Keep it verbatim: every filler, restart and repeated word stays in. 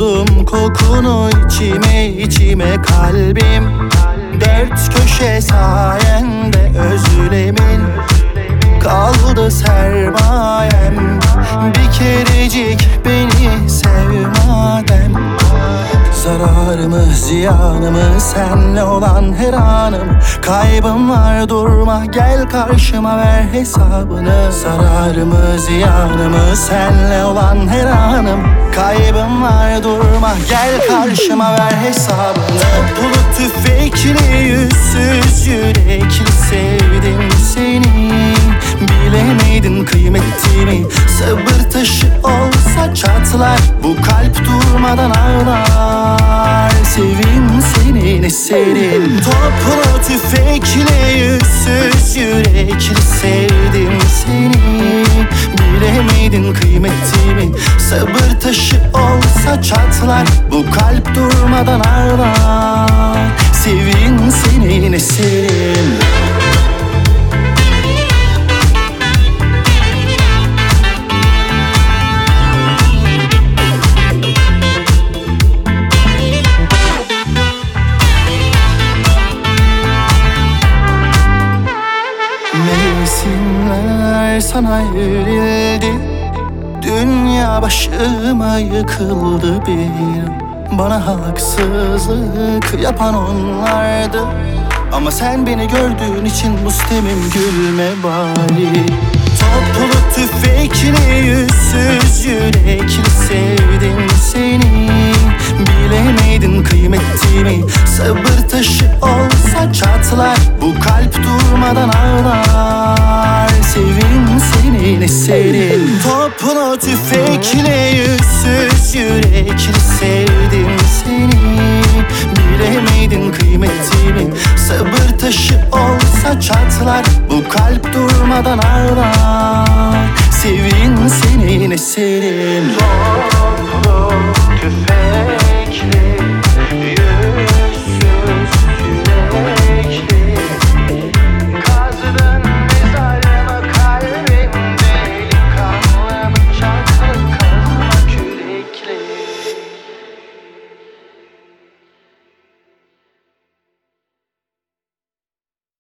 Buldum kokunu içime içime kalbim. Dört köşe sayende özlemin kaldı sermayem. Bir kerecik beni sev madem. Zararımı ziyanımı senle olan her anım. Kaybım var durma gel karşıma ver hesabını. Zararımı ziyanımı senle olan her anım. Kaybım var durma gel karşıma ver hesabını. Toplu tüfekli yüzsüz yürekli sevdim seni. Bilemedin kıymetimi. Sabır taşı olsa çatlar. Bu kalp durmadan ağlar. Sevin senin eserin. Toplu tüfekle yüzsüz yürekli sevdim seni. Bilemedin kıymetimi. Sabır taşı olsa çatlar. Bu kalp durmadan ağlar. Sevin senin eserin. Mevsimler sana verildi. Dünya başıma yıkıldı bir. Bana haksızlık yapan onlardı. Ama sen beni gördüğün için mustemim gülme bari. Toplu tüfekli yüzsüz yürekli sevdim seni. Bilemedin kıymetimi. Sabır taşı olsa çatlar. Bu kalp durmadan ağlar. Sevin senin eserin. Toplu tüfekle yüzsüz yürekli sevdim seni. Bilemedin kıymetimi. Sabır taşı olsa çatlar. Bu kalp durmadan ağlar. Sevin senin eserin.